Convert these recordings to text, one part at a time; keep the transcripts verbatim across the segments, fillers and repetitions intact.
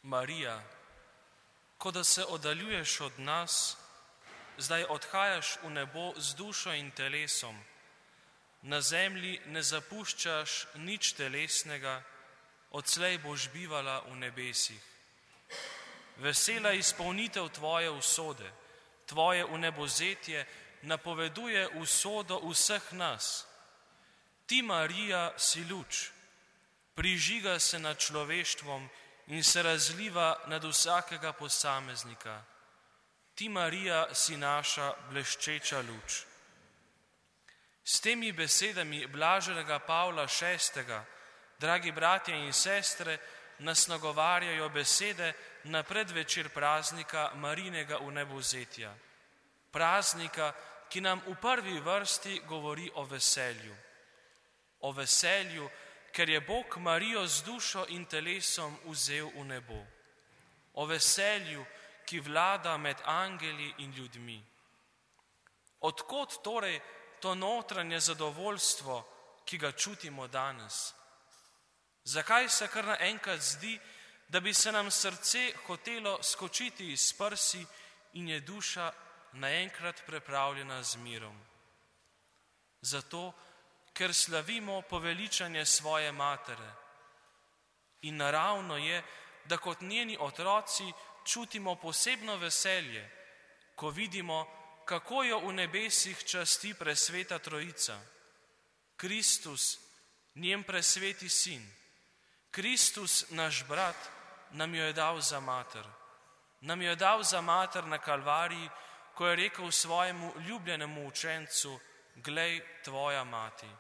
Marija, ko da se oddaljuješ od nas, zdaj odhajaš v nebo z dušo in telesom, na zemlji ne zapuščaš nič telesnega, odslej boš bivala v nebesih. Vesela izpolnitev tvoje usode, tvoje vnebozetje napoveduje usodo vseh nas. Ti, Marija, si luč, prižiga se nad človeštvom in se razliva nad vsakega posameznika. Ti, Marija, si naša bleščeča luč. S temi besedami blaženega Pavla šestega, dragi bratje in sestre, nas nagovarjajo besede na predvečer praznika Marijinega vnebovzetja. Praznika, ki nam v prvi vrsti govori o veselju. O veselju, ker je Bog Marijo z dušo in telesom vzel v nebo. O veselju, ki vlada med angeli in ljudmi. Odkot torej to notranje zadovoljstvo, ki ga čutimo danes? Zakaj se kar naenkrat zdi, da bi se nam srce hotelo skočiti iz prsi in je duša naenkrat prepravljena z mirom? Zato, ker slavimo poveličanje svoje matere. In naravno je, da kot njeni otroci čutimo posebno veselje, ko vidimo, kako jo v nebesih časti presveta Trojica. Kristus, njen presveti sin, Kristus, naš brat, nam jo je dal za mater. Nam jo je dal za mater na Kalvariji, ko je rekel svojemu ljubljenemu učencu: glej, tvoja mati.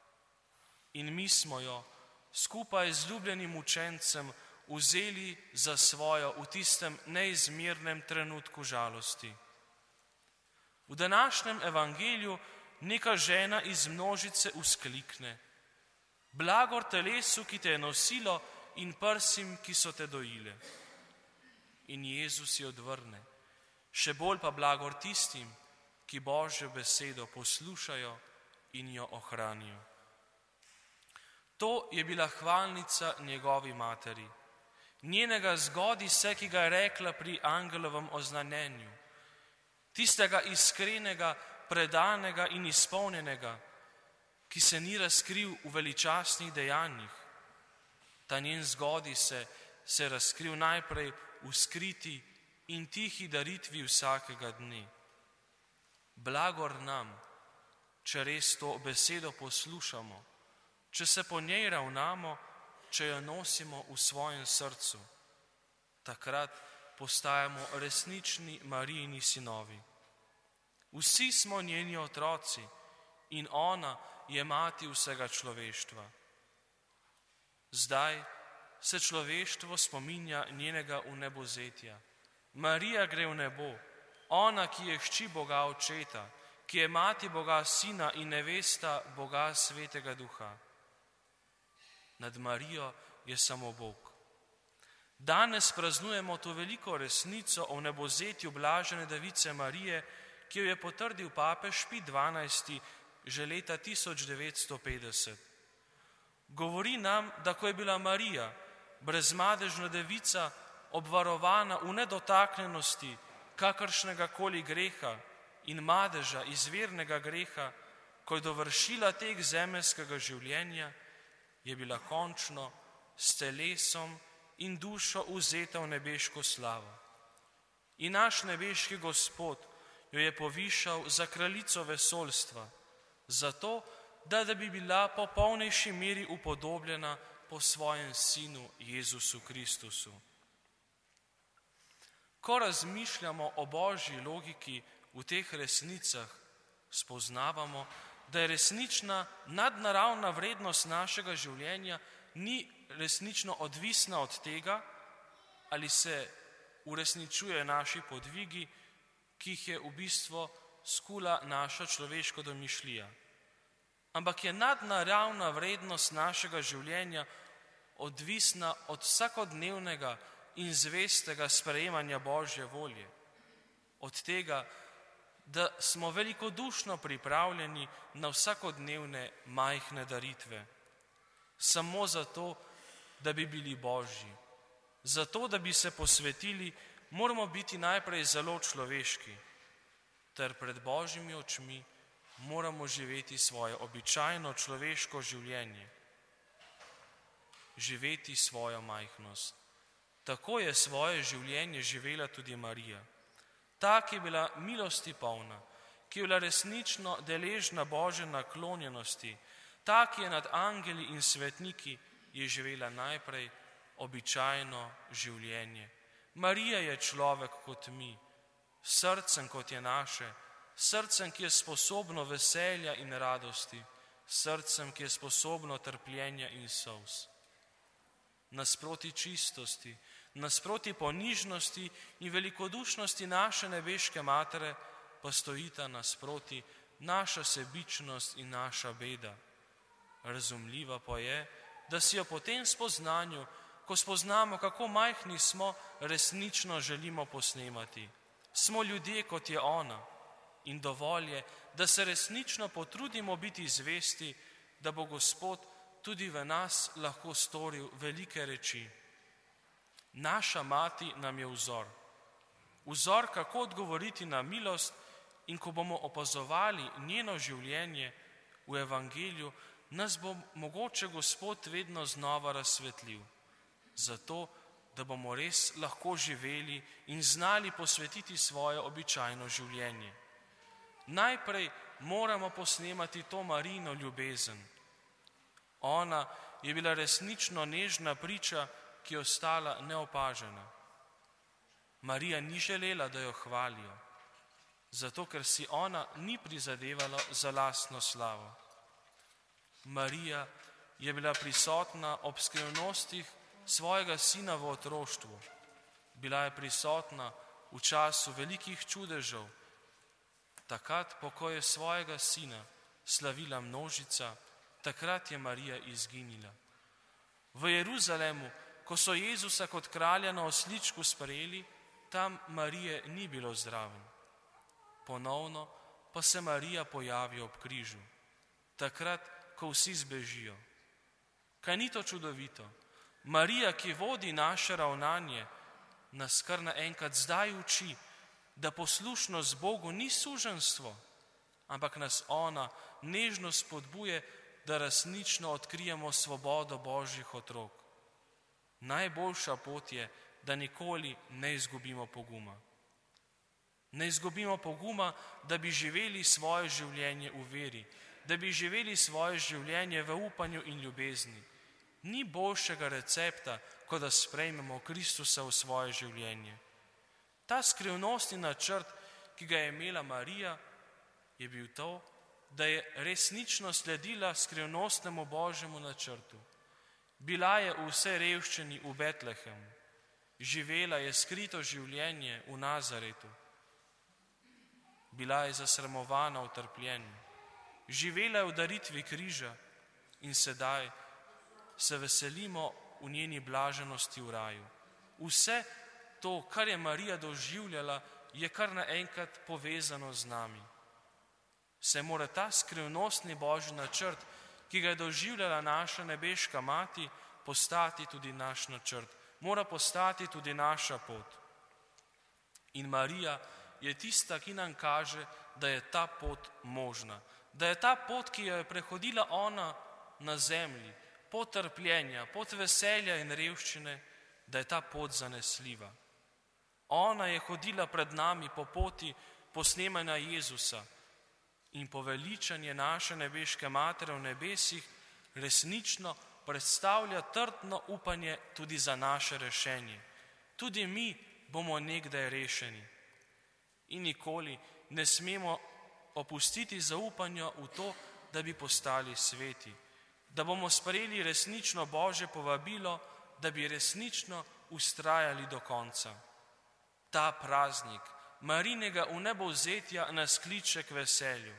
In mi smo jo skupaj z ljubljenim učencem vzeli za svojo v tistem neizmernem trenutku žalosti. V današnjem evangeliju neka žena iz množice vzklikne: blagor telesu, ki te je nosilo, in prsim, ki so te dojile. In Jezus ji odvrne: še bolj pa blagor tistim, ki Božjo besedo poslušajo in jo ohranijo. To je bila hvalnica njegovi materi, njenega zgodi se, ki ga je rekla pri angelovem oznanjenju, tistega iskrenega, predanega in izpolnjenega, ki se ni razkril v veličastnih dejanjih. Ta njen zgodi se, se razkril najprej v skriti in tihi daritvi vsakega dne. Blagor nam, če res to besedo poslušamo, če se po njej ravnamo, če jo nosimo v svojem srcu. Takrat postajamo resnični Marijini sinovi. Vsi smo njeni otroci in ona je mati vsega človeštva. Zdaj se človeštvo spominja njenega vnebovzetja. Marija gre v nebo, ona, ki je hči Boga Očeta, ki je mati Boga Sina in nevesta Boga Svetega Duha. Nad Marijo je samo Bog. Danes praznujemo to veliko resnico o vnebovzetju blažene Device Marije, ki jo je potrdil papež Pij dvanajsti že leta tisoč devetsto petdeset. Govori nam, da ko je bila Marija, brezmadežna devica, obvarovana v nedotaknjenosti kakršnega koli greha in madeža izvirnega greha, ko je dovršila tek zemeljskega življenja, je bila končno s telesom in dušo vzeta v nebeško slavo. In naš nebeški Gospod jo je povišal za kraljico vesoljstva, zato, da, da bi bila po polnejši meri upodobljena po svojem Sinu Jezusu Kristusu. Ko razmišljamo o božji logiki v teh resnicah, spoznavamo, da je resnična nadnaravna vrednost našega življenja ni resnično odvisna od tega, ali se uresničuje naši podvigi, ki jih je v bistvu skula naša človeška domišljija. Ampak je nadnaravna vrednost našega življenja odvisna od vsakodnevnega in zvestega sprejemanja Božje volje. Od tega, da smo velikodušno pripravljeni na vsakodnevne majhne daritve. Samo zato, da bi bili Božji. Zato, da bi se posvetili, moramo biti najprej zelo človeški, ter pred Božjimi očmi moramo živeti svoje običajno človeško življenje, živeti svojo majhnost. Tako je svoje življenje živela tudi Marija. Ta, ki je bila milosti polna, ki je bila resnično deležna Božje naklonjenosti, ta, ki je nad angeli in svetniki, je živela najprej običajno življenje. Marija je človek kot mi, srcem kot je naše, srcem, ki je sposobno veselja in radosti, srcem, ki je sposobno trpljenja in solz. Nasproti čistosti, nasproti ponižnosti in velikodušnosti naše nebeške matere pa stojita nasproti naša sebičnost in naša beda. Razumljiva pa je, da si jo po tem spoznanju, ko spoznamo, kako majhni smo, resnično želimo posnemati. Smo ljudje, kot je ona, in dovolj je, da se resnično potrudimo biti zvesti, da bo Gospod tudi v nas lahko storil velike reči. Naša mati nam je vzor. Vzor, kako odgovoriti na milost, in ko bomo opazovali njeno življenje v evangeliju, nas bo mogoče Gospod vedno znova razsvetlil. Zato, da bomo res lahko živeli in znali posvetiti svoje običajno življenje. Najprej moramo posnemati to Marijino ljubezen. Ona je bila resnično nežna priča, ki je ostala neopažena. Marija ni želela, da jo hvalijo, zato ker si ona ni prizadevala za lastno slavo. Marija je bila prisotna ob skrivnostih svojega sina v otroštvu. Bila je prisotna v času velikih čudežev. Takrat, ko je svojega sina slavila množica, takrat je Marija izginila. V Jeruzalemu, ko so Jezusa kot kralja na osličku sprejeli, tam Marije ni bilo zraven. Ponovno pa se Marija pojavi ob križu, takrat, ko vsi zbežijo. Kaj ni to čudovito? Marija, ki vodi naše ravnanje, nas kar naenkrat zdaj uči, da poslušnost Bogu ni suženjstvo, ampak nas ona nežno spodbuje, da resnično odkrijemo svobodo Božjih otrok. Najboljša pot je, da nikoli ne izgubimo poguma. Ne izgubimo poguma, da bi živeli svoje življenje v veri, da bi živeli svoje življenje v upanju in ljubezni. Ni boljšega recepta, kot da sprejmemo Kristusa v svoje življenje. Ta skrivnostni načrt, ki ga je imela Marija, je bil to, da je resnično sledila skrivnostnemu Božjemu načrtu. Bila je v vsej revščini v Betlehemu, živela je skrito življenje v Nazaretu, bila je zasramovana v trpljenju, živela je v daritvi križa in sedaj se veselimo v njeni blaženosti v raju. Vse to, kar je Marija doživljala, je kar naenkrat povezano z nami. Se mora ta skrivnostni Božji načrt, ki ga je doživljala naša nebeška mati, postati tudi naš načrt, mora postati tudi naša pot. In Marija je tista, ki nam kaže, da je ta pot možna, da je ta pot, ki jo je prehodila ona na zemlji, pot trpljenja, pot veselja in revščine, da je ta pot zanesljiva. Ona je hodila pred nami po poti posnemanja Jezusa in poveličanje naše nebeške matere v nebesih resnično predstavlja trdno upanje tudi za naše rešenje. Tudi mi bomo nekdaj rešeni in nikoli ne smemo opustiti zaupanja v to, da bi postali sveti, da bomo sprejeli resnično Božje povabilo, da bi resnično vztrajali do konca. Ta praznik Marijinega vnebovzetja nas kliče k veselju.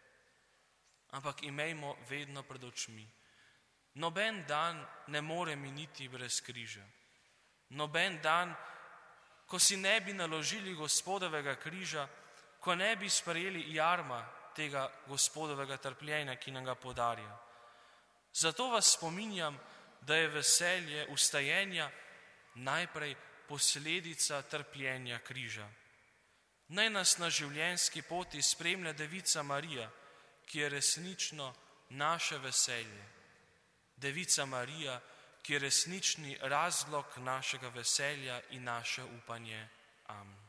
Ampak imejmo vedno pred očmi, noben dan ne more miniti brez križa. Noben dan, ko si ne bi naložili Gospodovega križa, ko ne bi sprejeli jarma tega Gospodovega trpljenja, ki nam ga podarja. Zato vas spominjam, da je veselje vstajenja najprej posledica trpljenja križa. Naj nas na življenjski poti spremlja Devica Marija, ki je resnično naše veselje. Devica Marija, ki je resnični razlog našega veselja in naše upanje. Amen.